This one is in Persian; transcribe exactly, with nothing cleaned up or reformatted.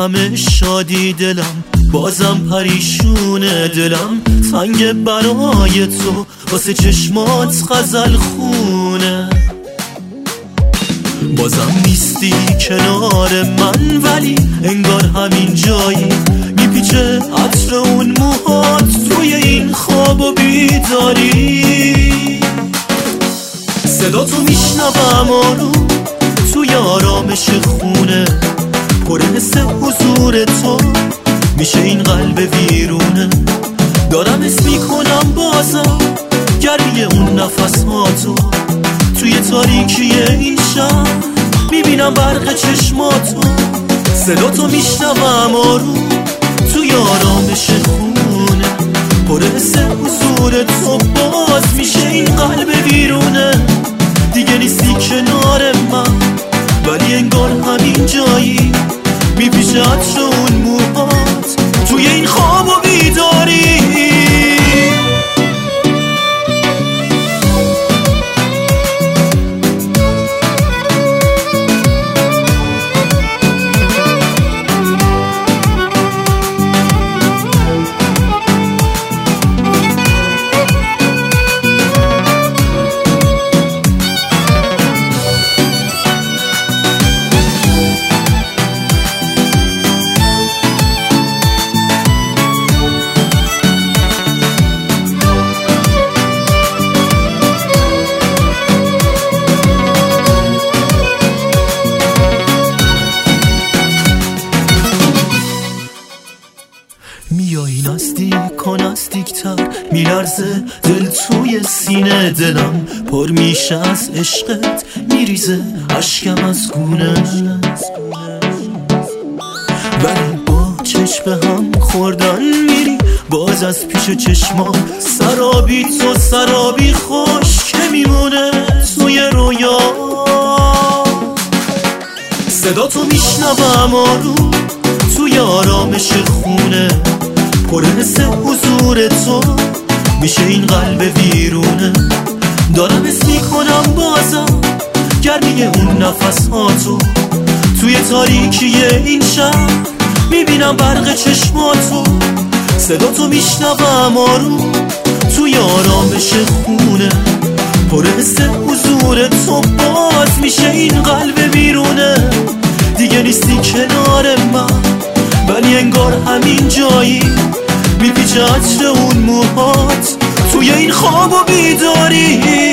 همه شادی دلم بازم پریشونه دلم تنگ برای تو واسه چشمات غزل خونه بازم نیستی کنار من ولی انگار همین جایی میپیچه عطر اون موهات توی این خواب و بیداری صدا تو میشنوم آروم توی آرامش خونه پر حس حضور تو میشه این قلب ویرونه دارم اسم میکنم بازم گرمی اون نفس ها تو توی تاریکی این شب میبینم برق چشماتو صدا تو میشنوم آروم توی آرامش خونه پر حس حضور تو باز میشه این قلب ویرونه دیگه نیستی کنار من ولی انگار همین جایی میپیشه عطر اون موهات توی این خواب و بیداری میایی نزدیک و نزدیکتر میلرزه دل توی سینه دلم پر میشه از عشقت میریزه اشکم از گونه ولی با چشم هم خوردن میری باز از پیش چشما سرابی تو سرابی خوش که میمونه توی رویا صدا تو میشنوم آروم توی آرامش خونه پر حس حضور تو میشه این قلب ویرونه دارم اسم میکنم بازم گرمی اون نفس ها تو توی تاریکی این شب میبینم برق چشماتو صدا تو میشنوم آروم توی آرامش خونه پر حس حضور تو باز میشه این قلب ویرونه دیگه نیستی کنار من ولی انگار همین جایی میپیچه عطر اون موهات توی این خواب و بیداری